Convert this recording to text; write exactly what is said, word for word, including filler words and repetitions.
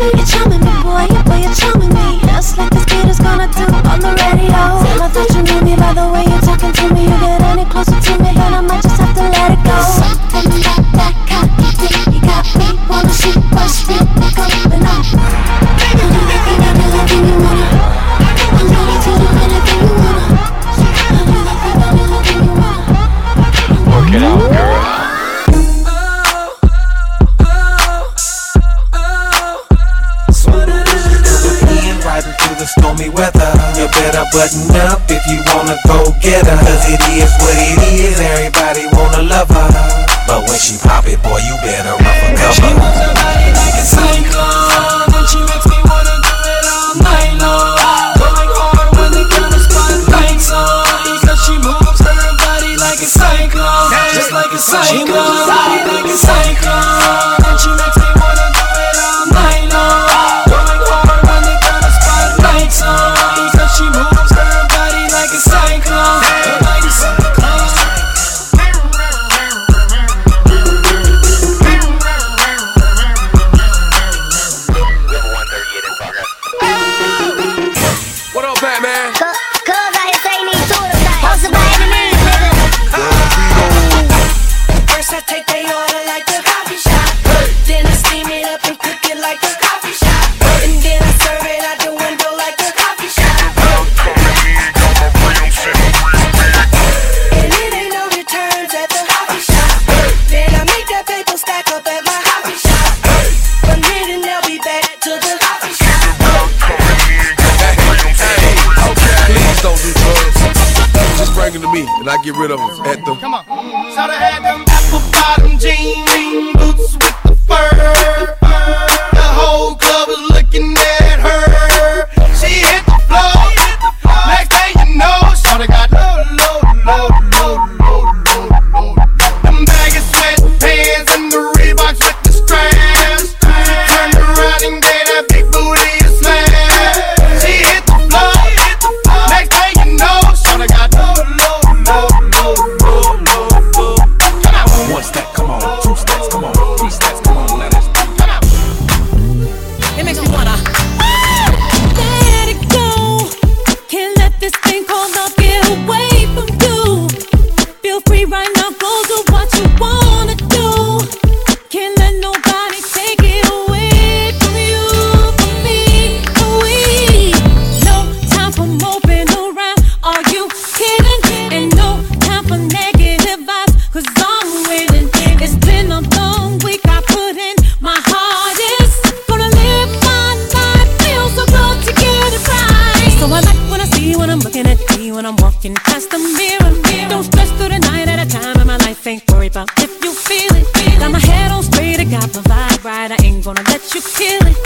You're charming me, boy, you boy, you're charming me. Just like this kid is gonna do on the radio. Tell I thought you knew me by the way you're talking to me. You get any closer to me, then I might just have to let it go. Something about that kind of thing, you got me wanna shoot, bust it, going on. Anything, anything you wanna. I'm ready to do anything you wanna. Anything, anything you wanna. Work it out, girl. Stormy weather, you better button up if you wanna go get her. Cause it is what it is, everybody wanna love her. But when she pop it, boy, you better run for cover. She moves her body like a cyclone, and she makes me wanna do it all night long. Going hard when the camera spotlights on, because she moves her body like a cyclone, just like a cyclone. She moves her body like a cyclone, and she makes me wanna do it all night long. Because she moves her body like a cyclone, like a cyclone. What up, Batman? Cuz I hear say need two of them things. Hustle by any means, nigga. First I take they order like the coffee shop, then I steam it up and cook it like the coffee shop, and then I serve it out the window like the coffee shop. And it ain't no returns at the coffee shop. Then I make that paper stack up at my coffee shop. One minute and they'll be back to the coffee shop. Please don't do drugs. Just bring them to me and I get rid of them at the. Come on. Shout I had them apple bottom jean boots with the fur. The whole club was looking at her. She hit the floor. Next thing you know, shawty got low, low, low, low, low, low, low. Them baggy sweatpants and the Reeboks with the straps. Turned around and gave that big booty a slam. She hit the floor. Next thing you know, shawty got low, low, low, low, low, low, low. Come on. One step, come on. Two steps, come on. Three steps, come on. Let us Come on. It makes me wanna let it go. Can't let this thing called love get away from you. Feel free right now, go do what you wanna do. Can't let nobody take it away from you, from me, from we. No time for moping around, are you kidding? And no time for negative vibes, cause I'm winning. It's been a long week, I put in my hardest. Gonna live my life, feel so good to get it right. So I like when I see when I'm looking at me, when I'm walking past the mirror. Don't stress through the night at a time in my life, ain't worried about if you feel it. Got my head on straight, I got my vibe right, I ain't gonna let you kill it.